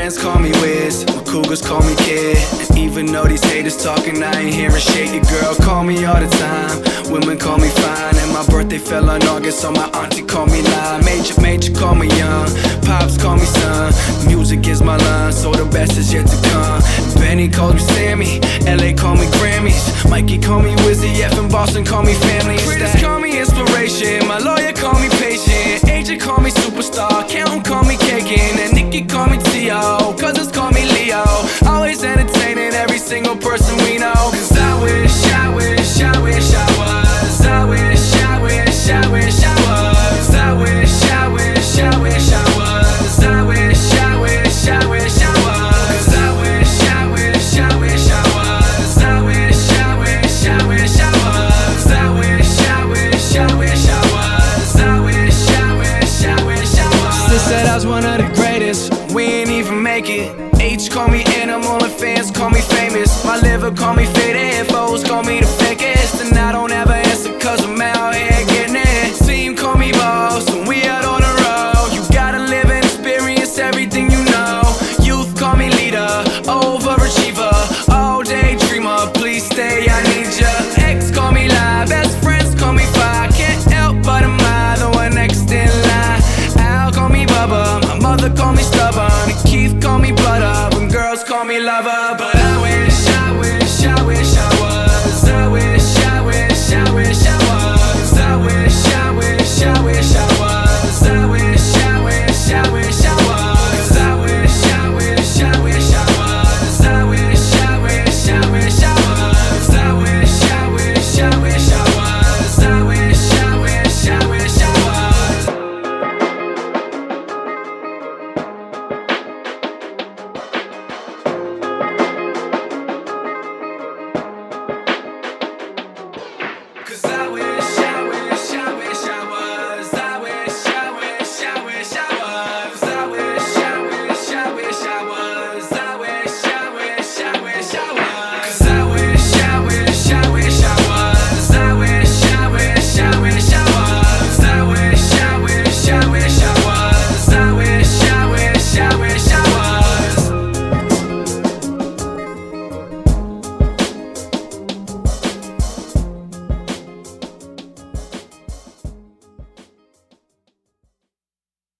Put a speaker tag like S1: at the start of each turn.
S1: friends call me Wiz, my cougars call me Kid. And even though these haters talking, I ain't hearing shit. Your girl call me all the time, women call me fine. And my birthday fell on August, so my auntie call me Lime. Major call me Young, Pops call me Son. Music is my line, so the best is yet to come. Benny calls me Sammy, LA call me Grammys, Mikey call me Wizzy, F in Boston call me family. Critics call me inspiration, my lawyer call me patient, agent call me superstar, accountant call me Kagan, and Nikki call me T.O., cousins call me Leo. Always entertaining every single person we know. Cause I wish I was. I wish I was. I wish I was. I wish I was. I wish I was. I wish I was. I wish I was. I wish I was. I wish I was. I wish I was. I wish I was. I wish I was. I wish I was. I wish I was. I wish I was. Sister said I was one of the greatest, we ain't even make it. H call me animal and fans call me famous. My liver call me famous.